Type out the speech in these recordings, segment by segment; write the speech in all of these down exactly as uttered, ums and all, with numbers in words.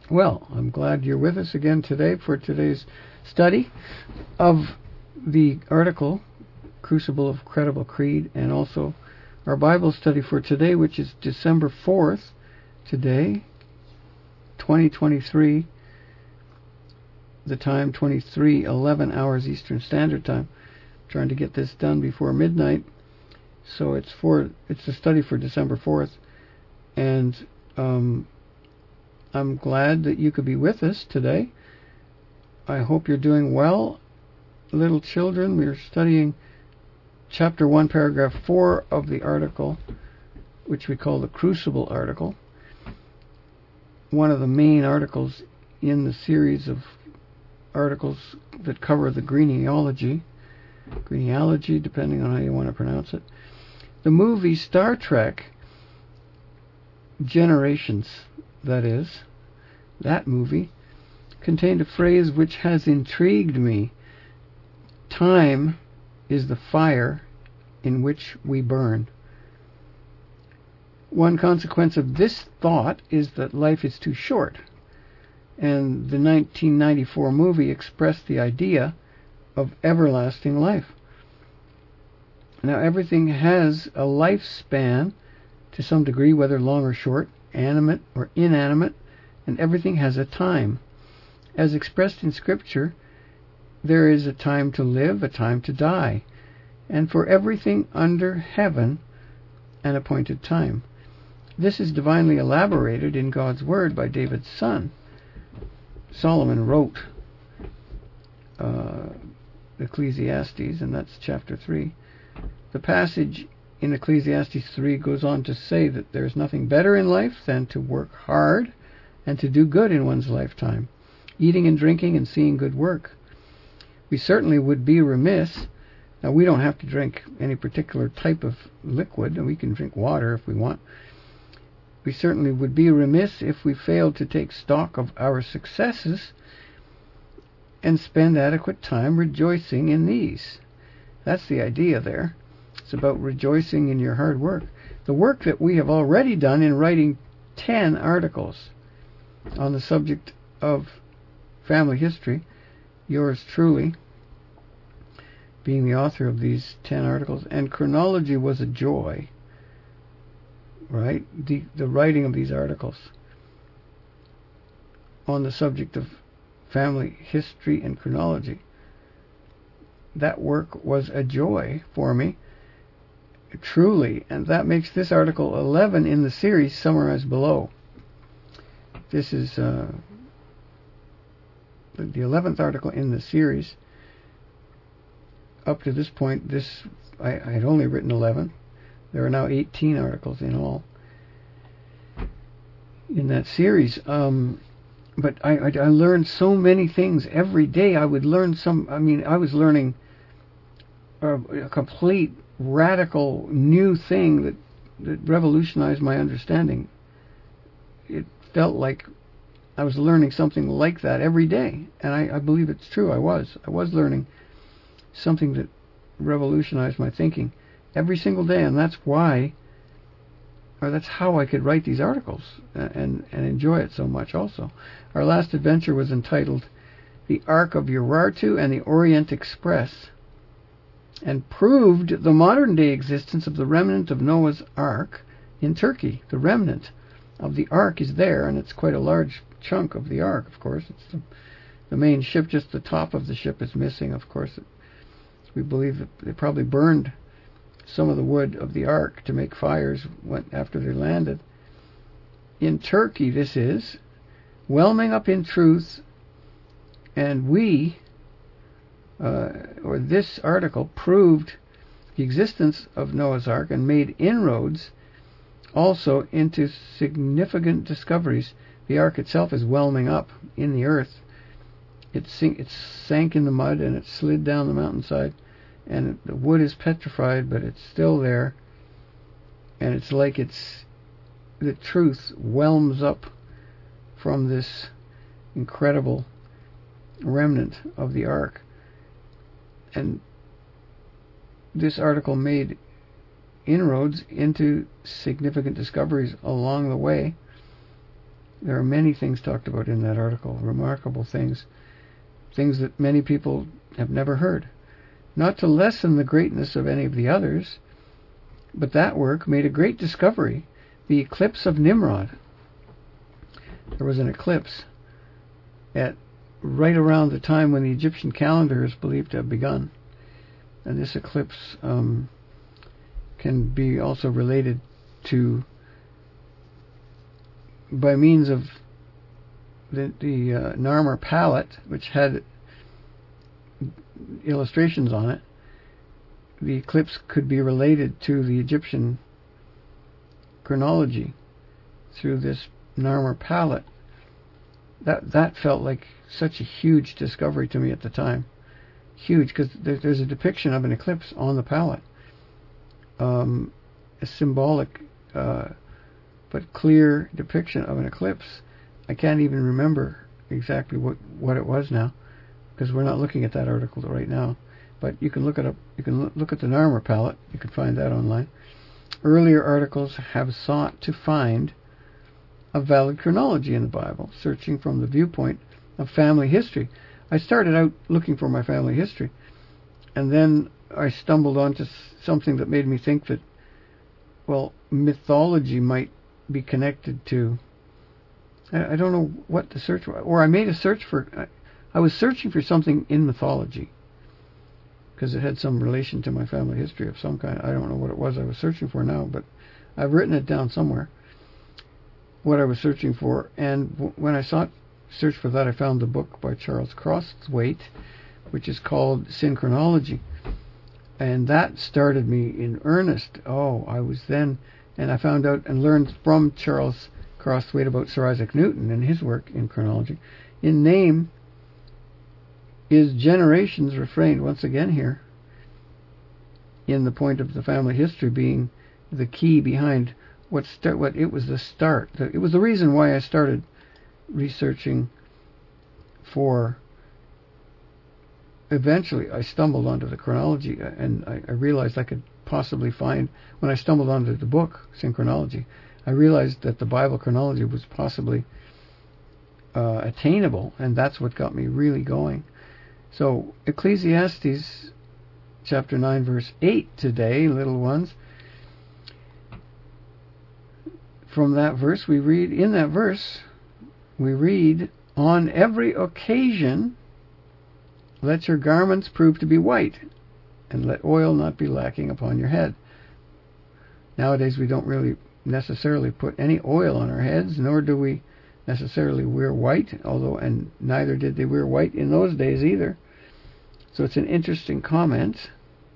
Well, I'm glad you're with us again today for today's study of the article, Crucible of Credible Creed, and also our Bible study for today, which is December fourth, today, twenty twenty-three, the time twenty-three eleven hours Eastern Standard Time. I'm trying to get this done before midnight, so it's for it's a study for December fourth, and um, I'm glad that you could be with us today. I hope you're doing well, little children. We're studying chapter one, paragraph four of the article, which we call the Crucible article, one of the main articles in the series of articles that cover the genealogy, genealogy, depending on how you want to pronounce it. The movie Star Trek Generations, that is, that movie, contained a phrase which has intrigued me. Time is the fire in which we burn. One consequence of this thought is that life is too short, and the nineteen ninety-four movie expressed the idea of everlasting life. Now, everything has a lifespan to some degree, whether long or short, animate or inanimate, and everything has a time. As expressed in Scripture, there is a time to live, a time to die, and for everything under heaven, an appointed time. This is divinely elaborated in God's Word by David's son. Solomon wrote uh, Ecclesiastes, and that's chapter three. The passage in Ecclesiastes three goes on to say that there's nothing better in life than to work hard and to do good in one's lifetime, eating and drinking and seeing good work. We certainly would be remiss. Now, we don't have to drink any particular type of liquid, and we can drink water if we want. We certainly would be remiss if we failed to take stock of our successes and spend adequate time rejoicing in these. That's the idea there. It's about rejoicing in your hard work. The work that we have already done in writing ten articles on the subject of family history, yours truly being the author of these ten articles, and chronology was a joy, right? The, the writing of these articles on the subject of family history and chronology, that work was a joy for me, truly, and that makes this article eleven in the series summarized below. This is uh, the eleventh article in the series. Up to this point, this I, I had only written eleven. There are now eighteen articles in all in that series. Um, but I, I, I learned so many things every day. I would learn some. I mean, I was learning a, a complete, radical, new thing that that revolutionized my understanding. It felt like I was learning something like that every day, and I, I believe it's true. I was. I was learning something that revolutionized my thinking every single day, and that's why, or that's how I could write these articles and, and enjoy it so much also. Our last adventure was entitled The Ark of Urartu and the Orient Express, and proved the modern-day existence of the remnant of Noah's Ark in Turkey. The remnant of the Ark is there, and it's quite a large chunk of the Ark, of course. It's the, the main ship, just the top of the ship is missing, of course. It, we believe that they probably burned some of the wood of the Ark to make fires when, after they landed. In Turkey, this is, whelming up in truth, and we, uh, or this article, proved the existence of Noah's Ark and made inroads also into significant discoveries. The Ark itself is whelming up in the earth. It, sink, it sank in the mud and it slid down the mountainside, and the wood is petrified, but it's still there, and it's like it's the truth whelms up from this incredible remnant of the Ark. And this article made inroads into significant discoveries along the way, There are many things talked about in that article, remarkable things, things that many people have never heard. Not to lessen the greatness of any of the others, but that work made a great discovery, the eclipse of Nimrod. There was an eclipse at right around the time when the Egyptian calendar is believed to have begun. And this eclipse um, can be also related to, by means of the, the uh, Narmer palette, which had illustrations on it, the eclipse could be related to the Egyptian chronology through this Narmer palette. That that felt like such a huge discovery to me at the time. Huge, because there, there's a depiction of an eclipse on the palette. Um, a symbolic uh, but clear depiction of an eclipse. I can't even remember exactly what, what it was now, because we're not looking at that article right now. But you can look it up. You can look at the Narmer palette. You can find that online. Earlier articles have sought to find a valid chronology in the Bible, searching from the viewpoint of family history. I started out looking for my family history, and then I stumbled onto something that made me think that, well, mythology might be connected to, I, I don't know what the search was, or I made a search for, I, I was searching for something in mythology, because it had some relation to my family history of some kind. I don't know what it was I was searching for now, but I've written it down somewhere, what I was searching for. And w- when I sought search for that, I found the book by Charles Crosthwaite, which is called Synchronology. And that started me in earnest. Oh, I was then, and I found out and learned from Charles Crosthwaite about Sir Isaac Newton and his work in chronology. In name is generations refrained, once again here, in the point of the family history being the key behind what start, what it was the start. It was the reason why I started researching for, eventually I stumbled onto the chronology, and I, I realized I could possibly find, when I stumbled onto the book, Synchronology, I realized that the Bible chronology was possibly uh, attainable, and that's what got me really going. So, Ecclesiastes chapter nine, verse eight today, little ones. From that verse, we read, in that verse, we read, on every occasion, let your garments prove to be white, and let oil not be lacking upon your head. Nowadays, we don't really necessarily put any oil on our heads, nor do we necessarily wear white, although, and neither did they wear white in those days either. So it's an interesting comment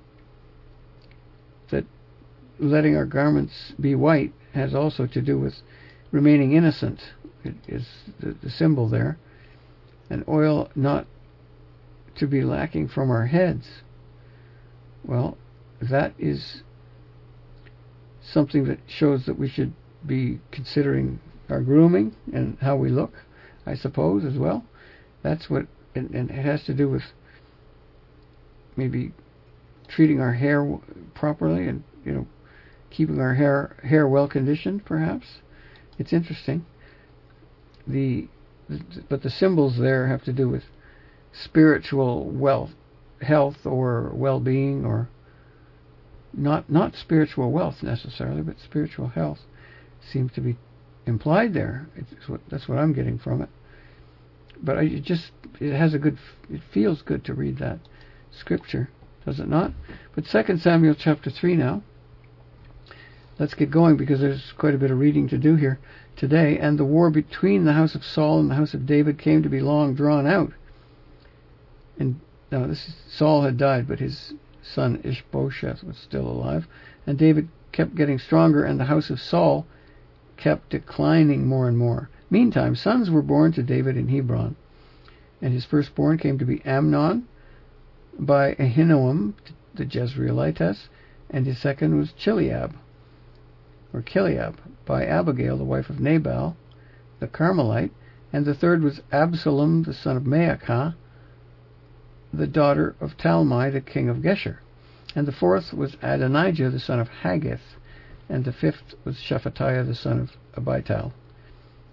that letting our garments be white has also to do with remaining innocent. It is the, the symbol there. And oil not to be lacking from our heads. Well, that is something that shows that we should be considering our grooming and how we look, I suppose, as well. That's what, and, and it has to do with maybe treating our hair properly, and, you know, keeping our hair hair well conditioned, perhaps. It's interesting. The, the but the symbols there have to do with spiritual wealth, health, or well-being, or not not spiritual wealth necessarily, but spiritual health seems to be implied there. It's what, that's what I'm getting from it. But I it just it has a good it feels good to read that scripture, does it not? But Second Samuel chapter three now. Let's get going, because there's quite a bit of reading to do here today. And the war between the house of Saul and the house of David came to be long drawn out. And now this is, Saul had died, but his son Ishbosheth was still alive. And David kept getting stronger, and the house of Saul kept declining more and more. Meantime, sons were born to David in Hebron. And his firstborn came to be Amnon by Ahinoam the Jezreelitess, and his second was Chileab, or Kileab, by Abigail, the wife of Nabal, the Carmelite, and the third was Absalom, the son of Maacah, the daughter of Talmai, the king of Geshur, and the fourth was Adonijah, the son of Haggith, and the fifth was Shephatiah, the son of Abital.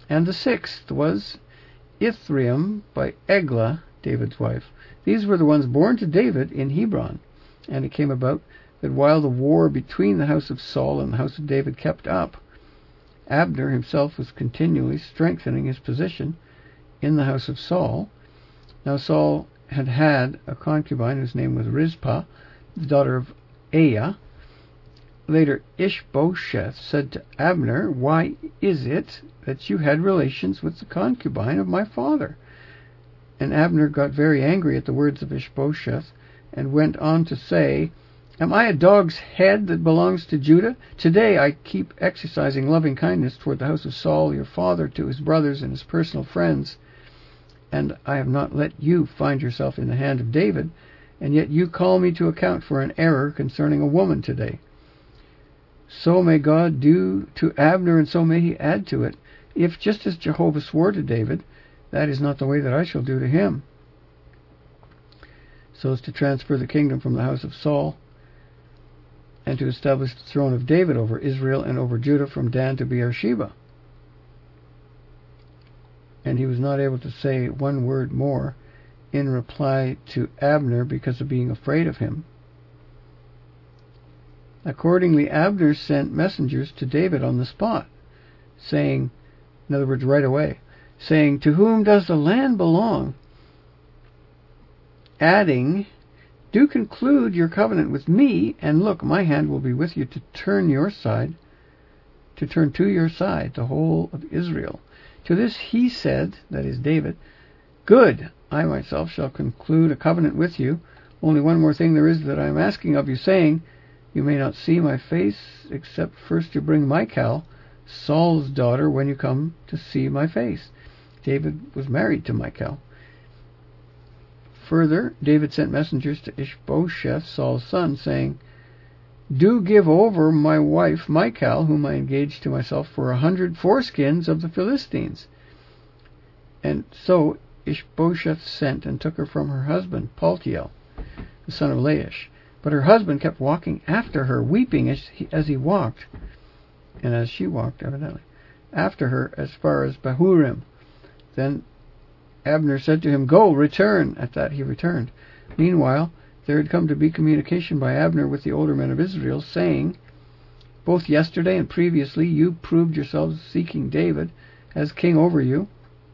And the sixth was Ithream by Eglah, David's wife. These were the ones born to David in Hebron. And it came about that while the war between the house of Saul and the house of David kept up, Abner himself was continually strengthening his position in the house of Saul. Now Saul had had a concubine whose name was Rizpah, the daughter of Aiah. Later Ishbosheth said to Abner, "Why is it that you had relations with the concubine of my father?" And Abner got very angry at the words of Ishbosheth, and went on to say, "Am I a dog's head that belongs to Judah? Today I keep exercising loving kindness toward the house of Saul your father, to his brothers and his personal friends, and I have not let you find yourself in the hand of David, and yet you call me to account for an error concerning a woman today. So may God do to Abner, and so may he add to it, if, just as Jehovah swore to David, that is not the way that I shall do to him, so as to transfer the kingdom from the house of Saul, and to establish the throne of David over Israel and over Judah from Dan to Beersheba." And he was not able to say one word more in reply to Abner because of being afraid of him. Accordingly, Abner sent messengers to David on the spot, saying, in other words, right away, saying, "To whom does the land belong?" Adding, "Do conclude your covenant with me, and look, my hand will be with you to turn your side, to turn to your side the whole of Israel." To this he said, that is David, "Good, I myself shall conclude a covenant with you. Only one more thing there is that I am asking of you, saying, you may not see my face, except first you bring Michal, Saul's daughter, when you come to see my face." David was married to Michal. Further, David sent messengers to Ishbosheth, Saul's son, saying, "Do give over my wife Michal, whom I engaged to myself, for a hundred foreskins of the Philistines." And so Ishbosheth sent and took her from her husband, Paltiel, the son of Laish. But her husband kept walking after her, weeping as he, as he walked, and as she walked, evidently, after her as far as Bahurim. Then Abner said to him, "Go, return." At that he returned. Meanwhile, there had come to be communication by Abner with the older men of Israel, saying, "Both yesterday and previously you proved yourselves seeking David as king over you.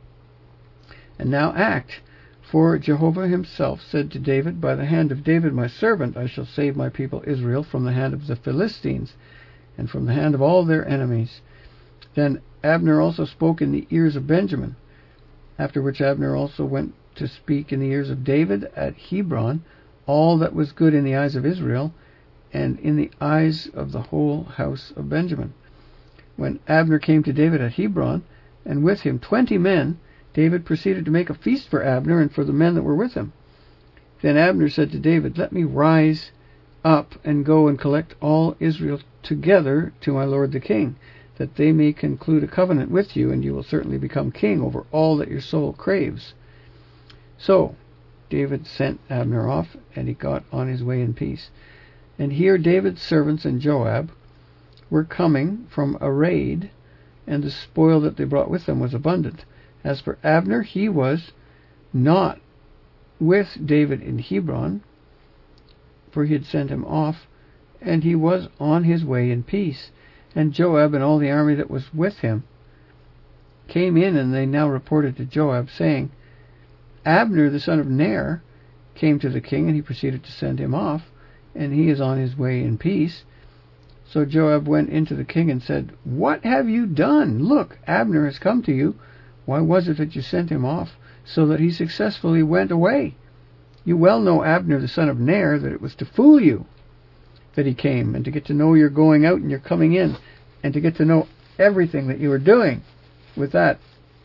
And now act. For Jehovah himself said to David, by the hand of David my servant I shall save my people Israel from the hand of the Philistines, and from the hand of all their enemies." Then Abner also spoke in the ears of Benjamin. After which Abner also went to speak in the ears of David at Hebron all that was good in the eyes of Israel, and in the eyes of the whole house of Benjamin. When Abner came to David at Hebron, and with him twenty men, David proceeded to make a feast for Abner and for the men that were with him. Then Abner said to David, "Let me rise up and go and collect all Israel together to my lord the king, that they may conclude a covenant with you, and you will certainly become king over all that your soul craves." So David sent Abner off, and he got on his way in peace. And here David's servants and Joab were coming from a raid, and the spoil that they brought with them was abundant. As for Abner, he was not with David in Hebron, for he had sent him off, and he was on his way in peace. And Joab and all the army that was with him came in, and they now reported to Joab, saying, "Abner the son of Ner came to the king, and he proceeded to send him off, and he is on his way in peace." So Joab went into the king and said, "What have you done? Look, Abner has come to you. Why was it that you sent him off, so that he successfully went away? You well know, Abner the son of Ner, that it was to fool you that he came, and to get to know you're going out and you're coming in, and to get to know everything that you were doing." With that,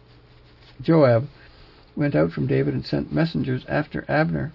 Joab went out from David and sent messengers after Abner.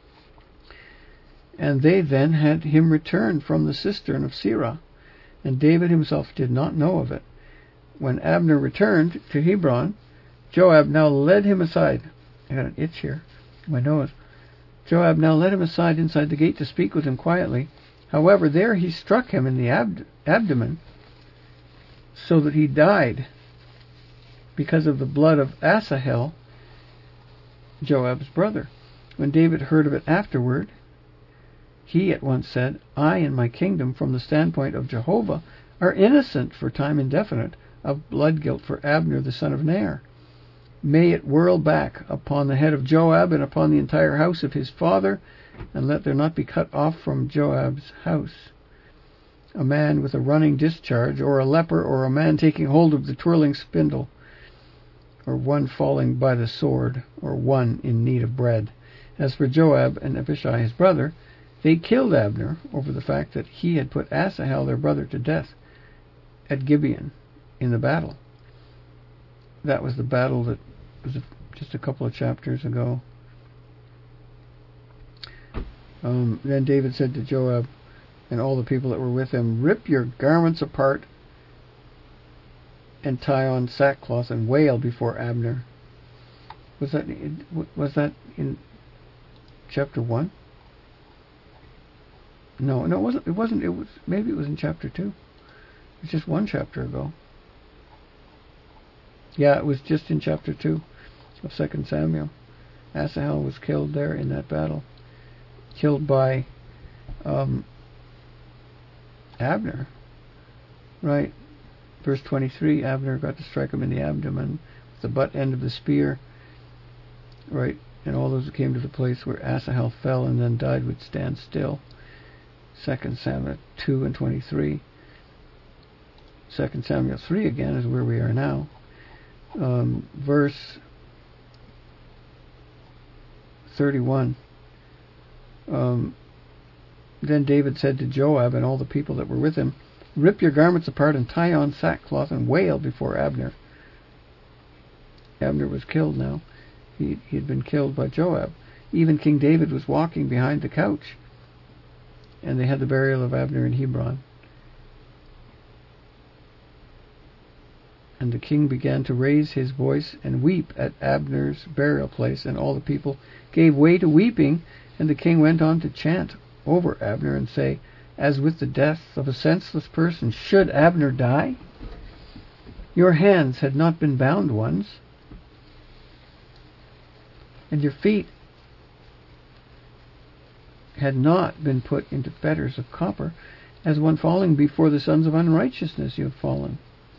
And they then had him return from the cistern of Sirah, and David himself did not know of it. When Abner returned to Hebron, Joab now led him aside. I got an itch here in my nose. Joab now led him aside inside the gate to speak with him quietly. However, there he struck him in the ab- abdomen, so that he died because of the blood of Asahel, Joab's brother. When David heard of it afterward, he at once said, I and my kingdom, from the standpoint of Jehovah, are innocent for time indefinite of blood guilt for Abner the son of Ner. May it whirl back upon the head of Joab and upon the entire house of his father, and let there not be cut off from Joab's house a man with a running discharge, or a leper, or a man taking hold of the twirling spindle, or one falling by the sword, or one in need of bread. As for Joab and Abishai his brother, they killed Abner over the fact that he had put Asahel their brother to death at Gibeon in the battle. That was the battle that was just a couple of chapters ago. Um, then David said to Joab and all the people that were with him, rip your garments apart and tie on sackcloth and wail before Abner. Was that was that in chapter one? No, no, it wasn't. It wasn't. It was maybe it was in chapter two. It was just one chapter ago. Yeah, it was just in chapter two of Second Samuel. Asahel was killed there in that battle, killed by um, Abner. Right, verse twenty-three. Abner got to strike him in the abdomen with the butt end of the spear. Right, and all those who came to the place where Asahel fell and then died would stand still. Second Samuel two and twenty-three. Second Samuel three again is where we are now. Um, verse thirty-one. Um, then David said to Joab and all the people that were with him, rip your garments apart and tie on sackcloth and wail before Abner. Abner was killed now. He, he had been killed by Joab. Even King David was walking behind the couch, and they had the burial of Abner in Hebron. And the king began to raise his voice and weep at Abner's burial place, and all the people gave way to weeping, and the king went on to chant over Abner and say, as with the death of a senseless person, should Abner die? Your hands had not been bound once, and your feet had not been put into fetters of copper, as one falling before the sons of unrighteousness you have fallen.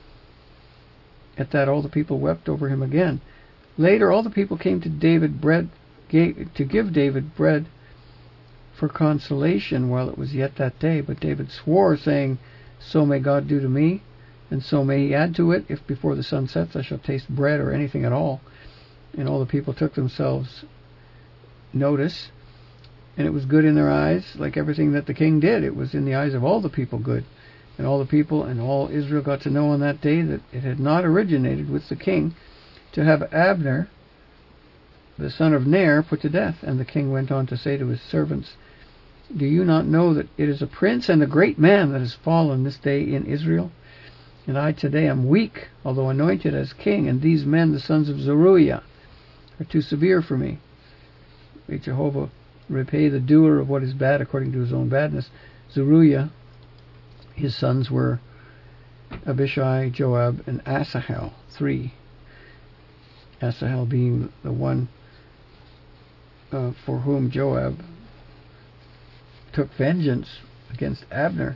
At that all the people wept over him again. Later all the people came to David bread gave, to give David bread for consolation while it was yet that day. But David swore, saying, so may God do to me, and so may he add to it, if before the sun sets I shall taste bread or anything at all. And all the people took themselves notice, and it was good in their eyes, like everything that the king did. It was in the eyes of all the people good. And all the people and all Israel got to know on that day that it had not originated with the king to have Abner, the son of Ner, put to death. And the king went on to say to his servants, do you not know that it is a prince and a great man that has fallen this day in Israel? And I today am weak, although anointed as king, and these men, the sons of Zeruiah, are too severe for me. May Jehovah repay the doer of what is bad according to his own badness. Zeruiah, his sons were Abishai, Joab, and Asahel, three. Asahel being the one uh, for whom Joab took vengeance against Abner.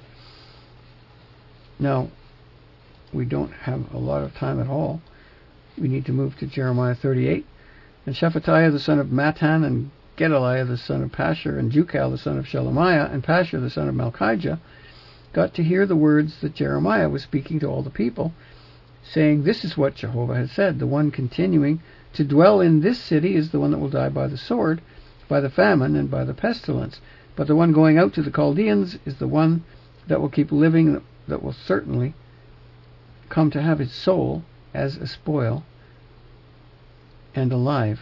Now, we don't have a lot of time at all. We need to move to Jeremiah thirty-eight. And Shephatiah the son of Mattan, and Gedaliah the son of Pashur, and Jucal the son of Shelemiah, and Pashur the son of Malchijah, got to hear the words that Jeremiah was speaking to all the people, saying, this is what Jehovah has said, the one continuing to dwell in this city is the one that will die by the sword, by the famine, and by the pestilence. But the one going out to the Chaldeans is the one that will keep living, that will certainly come to have his soul as a spoil and alive.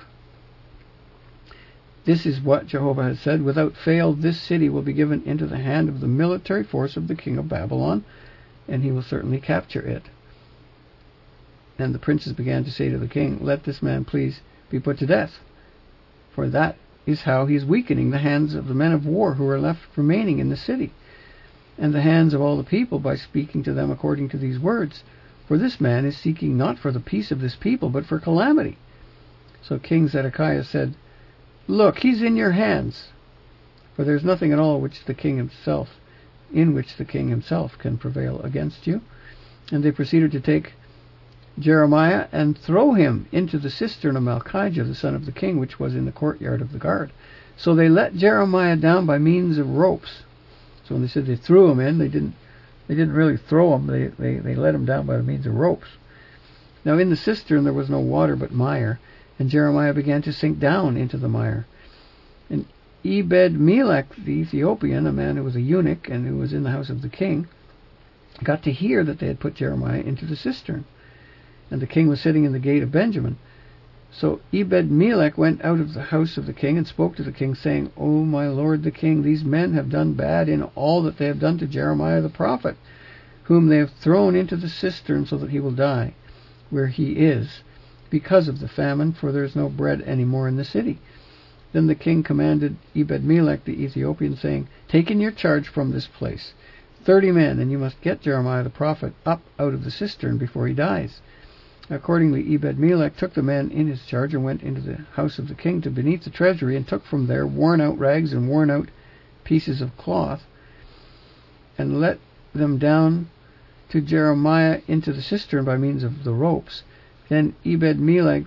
This is what Jehovah has said, without fail this city will be given into the hand of the military force of the king of Babylon, and he will certainly capture it. And the princes began to say to the king, let this man please be put to death, for that is how he is weakening the hands of the men of war who are left remaining in the city, and the hands of all the people by speaking to them according to these words. for this man is seeking not for the peace of this people, but for calamity. So King Zedekiah said, Look, he's in your hands, for there's nothing at all which the king himself, in which the king himself can prevail against you. And they proceeded to take Jeremiah and throw him into the cistern of Malchijah, the son of the king, which was in the courtyard of the guard. So they let Jeremiah down by means of ropes. So when they said they threw him in, they didn't they didn't really throw him, they, they, they let him down by means of ropes. Now in the cistern there was no water but mire, and Jeremiah began to sink down into the mire. And Ebed-Melech the Ethiopian, a man who was a eunuch and who was in the house of the king, got to hear that they had put Jeremiah into the cistern. And the king was sitting in the gate of Benjamin. So Ebed-Melech went out of the house of the king and spoke to the king, saying, O my lord the king, these men have done bad in all that they have done to Jeremiah the prophet, whom they have thrown into the cistern so that he will die, where he is, because of the famine, for there is no bread any more in the city. Then the king commanded Ebed-Melech the Ethiopian, saying, Take in your charge from this place thirty men, and you must get Jeremiah the prophet up out of the cistern before he dies. Accordingly, Ebed-Melech took the men in his charge and went into the house of the king to beneath the treasury, and took from there worn-out rags and worn-out pieces of cloth, and let them down to Jeremiah into the cistern by means of the ropes. Then Ebed-Melech,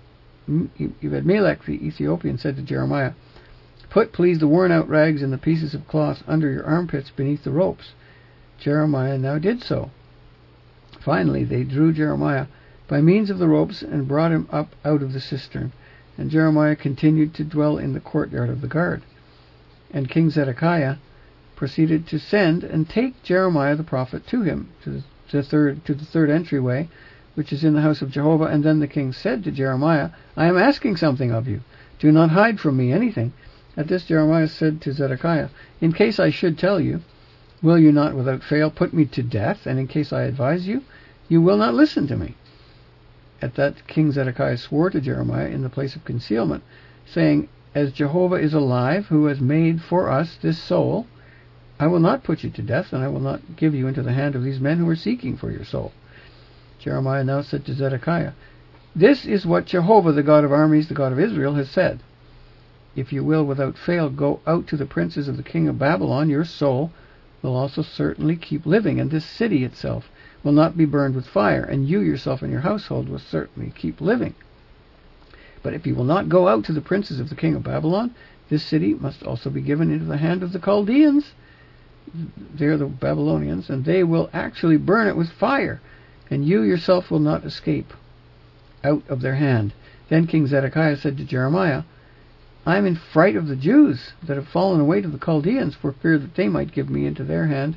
Ebed-Melech the Ethiopian said to Jeremiah, Put, please, the worn-out rags and the pieces of cloth under your armpits beneath the ropes. Jeremiah now did so. Finally, they drew Jeremiah by means of the ropes and brought him up out of the cistern. And Jeremiah continued to dwell in the courtyard of the guard. And King Zedekiah proceeded to send and take Jeremiah the prophet to him, to the third, to the third entryway, which is in the house of Jehovah. And then the king said to Jeremiah, I am asking something of you. Do not hide from me anything. At this Jeremiah said to Zedekiah, In case I should tell you, will you not without fail put me to death? And in case I advise you, you will not listen to me. At that King Zedekiah swore to Jeremiah in the place of concealment, saying, As Jehovah is alive, who has made for us this soul, I will not put you to death, and I will not give you into the hand of these men who are seeking for your soul. Jeremiah now said to Zedekiah, This is what Jehovah, the God of armies, the God of Israel, has said. If you will without fail go out to the princes of the king of Babylon, your soul will also certainly keep living, and this city itself will not be burned with fire, and you yourself and your household will certainly keep living. But if you will not go out to the princes of the king of Babylon, this city must also be given into the hand of the Chaldeans. They are the Babylonians, and they will actually burn it with fire, and you yourself will not escape out of their hand. Then King Zedekiah said to Jeremiah, I am in fright of the Jews that have fallen away to the Chaldeans, for fear that they might give me into their hand,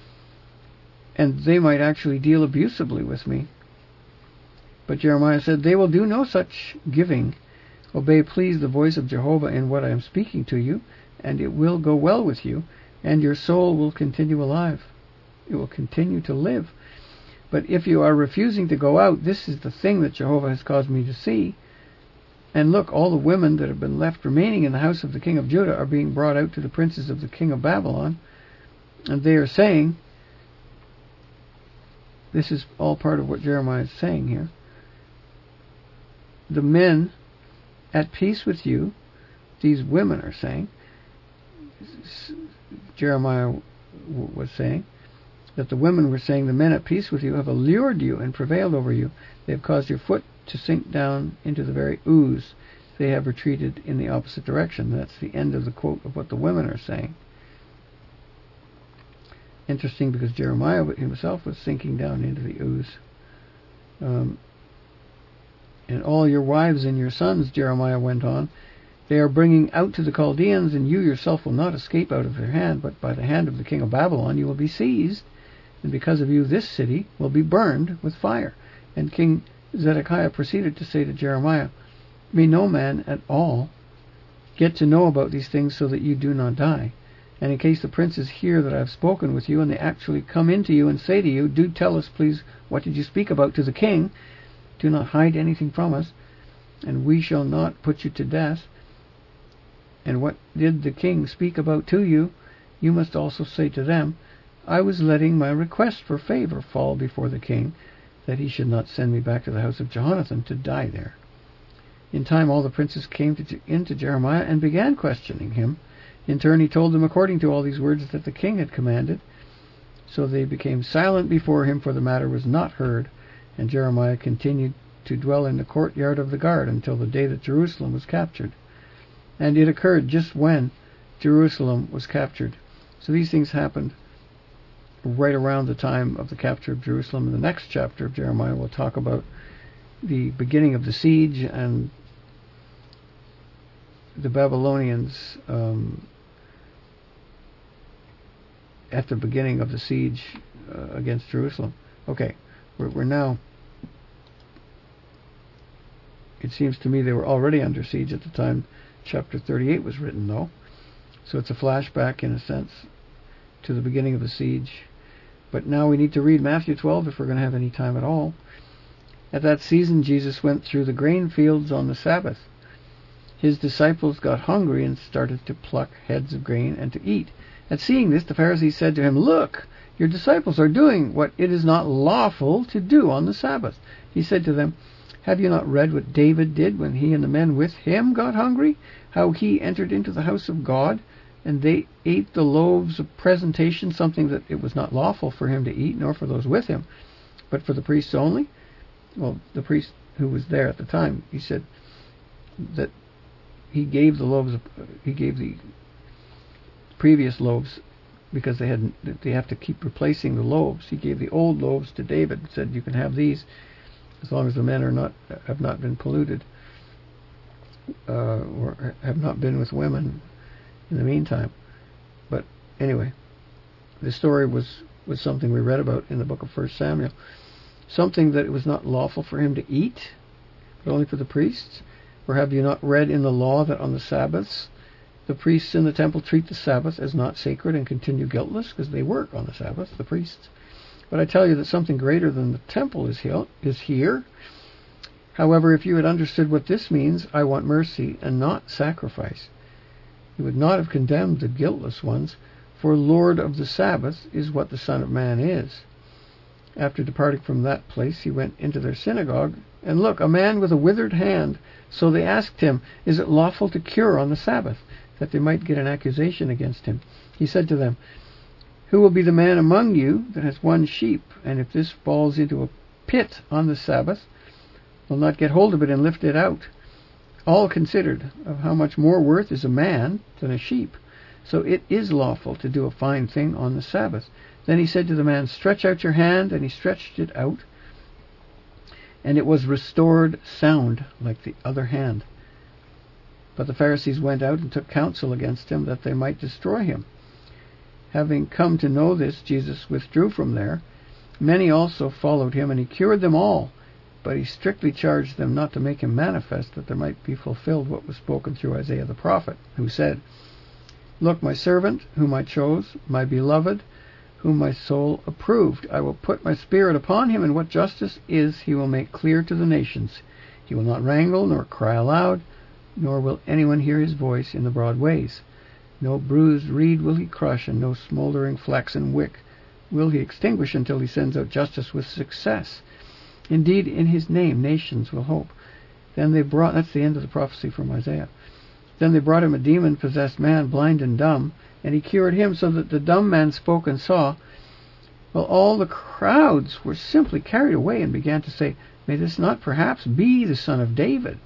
and they might actually deal abusively with me. But Jeremiah said, They will do no such giving. Obey, please, the voice of Jehovah in what I am speaking to you, and it will go well with you, and your soul will continue alive. It will continue to live. But if you are refusing to go out, this is the thing that Jehovah has caused me to see. And look, all the women that have been left remaining in the house of the king of Judah are being brought out to the princes of the king of Babylon, and they are saying, this is all part of what Jeremiah is saying here, the men at peace with you, these women are saying, Jeremiah w- was saying, that the women were saying, the men at peace with you have allured you and prevailed over you. They have caused your foot to sink down into the very ooze. They have retreated in the opposite direction. That's the end of the quote of what the women are saying. Interesting, because Jeremiah himself was sinking down into the ooze. Um, and all your wives and your sons, Jeremiah went on, they are bringing out to the Chaldeans, and you yourself will not escape out of their hand, but by the hand of the king of Babylon you will be seized, and because of you this city will be burned with fire. And King Zedekiah proceeded to say to Jeremiah, May no man at all get to know about these things, so that you do not die. And in case the princes hear that I have spoken with you, and they actually come into you and say to you, Do tell us, please, what did you speak about to the king? Do not hide anything from us, and we shall not put you to death. And what did the king speak about to you? You must also say to them, I was letting my request for favor fall before the king, that he should not send me back to the house of Jonathan to die there. In time all the princes came to, in to Jeremiah and began questioning him. In turn he told them according to all these words that the king had commanded. So they became silent before him, for the matter was not heard. And Jeremiah continued to dwell in the courtyard of the guard until the day that Jerusalem was captured. And it occurred just when Jerusalem was captured. So these things happened right around the time of the capture of Jerusalem. In the next chapter of Jeremiah we'll talk about the beginning of the siege and the Babylonians um, at the beginning of the siege uh, against Jerusalem. Okay, we're, we're now, it seems to me they were already under siege at the time chapter thirty-eight was written, though. So it's a flashback, in a sense, to the beginning of the siege. But now we need to read Matthew twelve if we're going to have any time at all. At that season Jesus went through the grain fields on the Sabbath. His disciples got hungry and started to pluck heads of grain and to eat. At seeing this, the Pharisees said to him, "Look, your disciples are doing what it is not lawful to do on the Sabbath." He said to them, "Have you not read what David did when he and the men with him got hungry? How he entered into the house of God, and they ate the loaves of presentation, something that it was not lawful for him to eat, nor for those with him, but for the priests only?" Well, the priest who was there at the time, he said that he gave the loaves, of, he gave the previous loaves because they had they have to keep replacing the loaves. He gave the old loaves to David and said, "You can have these as long as the men are not have not been polluted uh, or have not been with women in the meantime." But anyway, the story was was something we read about in the book of First Samuel. Something that it was not lawful for him to eat, but only for the priests. Or have you not read in the law that on the Sabbaths the priests in the temple treat the Sabbath as not sacred and continue guiltless, because they work on the Sabbath, the priests? But I tell you that something greater than the temple is here. However, if you had understood what this means, "I want mercy and not sacrifice," you would not have condemned the guiltless ones, for Lord of the Sabbath is what the Son of Man is. After departing from that place, he went into their synagogue, and look, a man with a withered hand. So they asked him, "Is it lawful to cure on the Sabbath?" that they might get an accusation against him. He said to them, "Who will be the man among you that has one sheep, and if this falls into a pit on the Sabbath, will not get hold of it and lift it out? All considered of how much more worth is a man than a sheep. So it is lawful to do a fine thing on the Sabbath." Then he said to the man, "Stretch out your hand," and he stretched it out, and it was restored sound like the other hand. But the Pharisees went out and took counsel against him, that they might destroy him. Having come to know this, Jesus withdrew from there. Many also followed him, and he cured them all. But he strictly charged them not to make him manifest, that there might be fulfilled what was spoken through Isaiah the prophet, who said, "Look, my servant, whom I chose, my beloved, whom my soul approved. I will put my spirit upon him, and what justice is he will make clear to the nations. He will not wrangle, nor cry aloud, nor will anyone hear his voice in the broad ways. No bruised reed will he crush, and no smoldering flaxen wick will he extinguish, until he sends out justice with success. Indeed, in his name nations will hope." Then they brought, that's the end of the prophecy from Isaiah. Then they brought him a demon-possessed man, blind and dumb, and he cured him, so that the dumb man spoke and saw. Well, all the crowds were simply carried away and began to say, "May this not perhaps be the son of David?"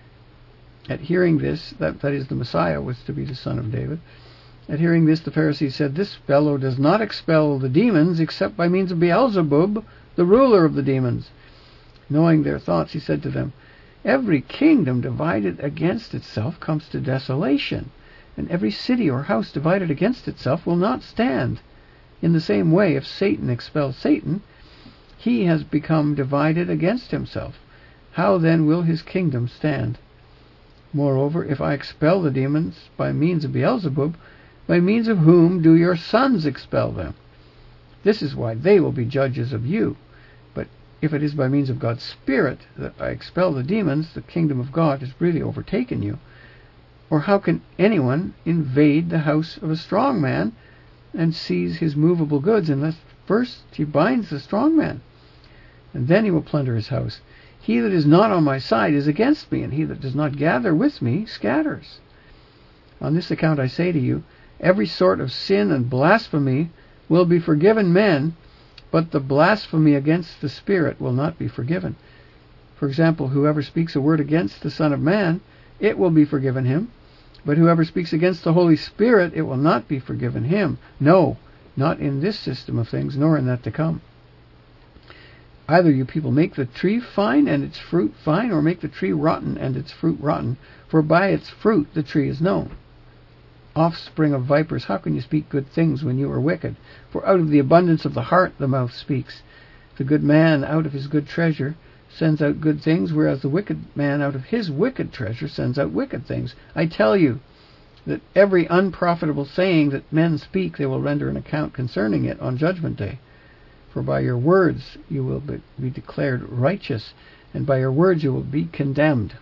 At hearing this, that, that is, the Messiah was to be the son of David. At hearing this, the Pharisees said, "This fellow does not expel the demons except by means of Beelzebub, the ruler of the demons." Knowing their thoughts, he said to them, "Every kingdom divided against itself comes to desolation, and every city or house divided against itself will not stand. In the same way, if Satan expels Satan, he has become divided against himself. How then will his kingdom stand? Moreover, if I expel the demons by means of Beelzebub, by means of whom do your sons expel them? This is why they will be judges of you. But if it is by means of God's Spirit that I expel the demons, the kingdom of God has really overtaken you. Or how can anyone invade the house of a strong man and seize his movable goods unless first he binds the strong man? and then he will plunder his house. He that is not on my side is against me, and he that does not gather with me scatters. On this account I say to you, every sort of sin and blasphemy will be forgiven men, but the blasphemy against the Spirit will not be forgiven. For example, whoever speaks a word against the Son of Man, it will be forgiven him. But whoever speaks against the Holy Spirit, it will not be forgiven him. No, not in this system of things, nor in that to come. Either you people make the tree fine and its fruit fine, or make the tree rotten and its fruit rotten. For by its fruit the tree is known. Offspring of vipers, how can you speak good things when you are wicked? For out of the abundance of the heart the mouth speaks. The good man out of his good treasure sends out good things, whereas the wicked man out of his wicked treasure sends out wicked things. I tell you that every unprofitable saying that men speak, they will render an account concerning it on Judgment Day. For by your words you will be declared righteous, and by your words you will be condemned.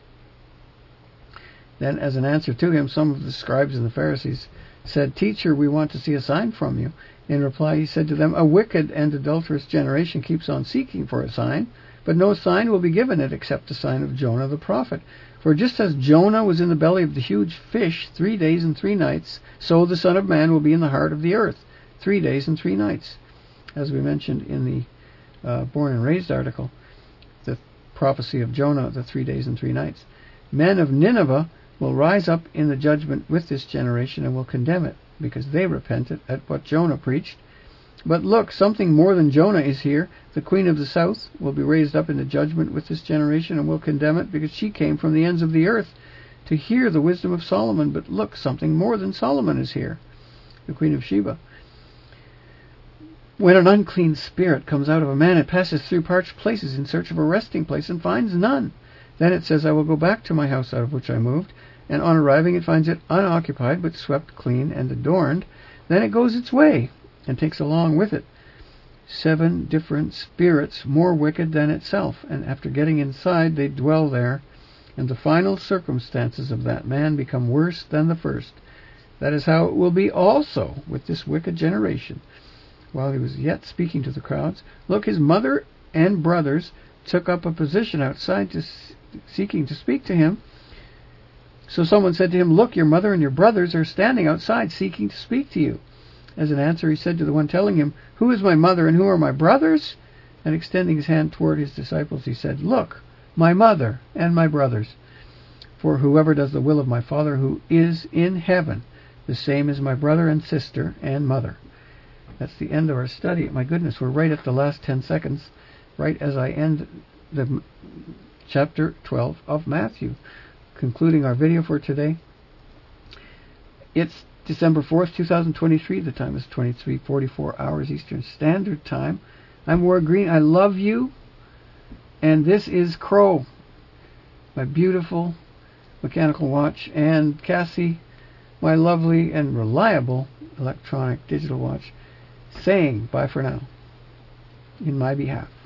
Then, as an answer to him, some of the scribes and the Pharisees said, Teacher, we want to see a sign from you. In reply he said to them, A wicked and adulterous generation keeps on seeking for a sign, but no sign will be given it except the sign of Jonah the prophet. For just as Jonah was in the belly of the huge fish three days and three nights, so the Son of Man will be in the heart of the earth three days and three nights. As we mentioned in the uh, Born and Raised article, the prophecy of Jonah, the three days and three nights. Men of Nineveh will rise up in the judgment with this generation and will condemn it, because they repented at what Jonah preached. But look, something more than Jonah is here. The queen of the south will be raised up in the judgment with this generation and will condemn it, because she came from the ends of the earth to hear the wisdom of Solomon. But look, something more than Solomon is here, the queen of Sheba. When an unclean spirit comes out of a man, it passes through parched places in search of a resting place and finds none. Then it says, I will go back to my house out of which I moved. And on arriving it finds it unoccupied, but swept clean and adorned. Then it goes its way, and takes along with it seven different spirits more wicked than itself. And after getting inside, they dwell there. And the final circumstances of that man become worse than the first. That is how it will be also with this wicked generation. While he was yet speaking to the crowds, look, his mother and brothers took up a position outside, to, seeking to speak to him. So someone said to him, Look, your mother and your brothers are standing outside seeking to speak to you. As an answer he said to the one telling him, Who is my mother and who are my brothers? And extending his hand toward his disciples, he said, Look, my mother and my brothers. For whoever does the will of my Father who is in heaven, the same is my brother and sister and mother. That's the end of our study. My goodness, we're right at the last ten seconds, right as I end the chapter twelve of Matthew. Concluding our video for today. It's December fourth, two thousand twenty-three. The time is twenty-three forty-four hours Eastern Standard Time. I'm Ward Green. I love you. And this is Crow, my beautiful mechanical watch, and Cassie, my lovely and reliable electronic digital watch, saying bye for now in my behalf.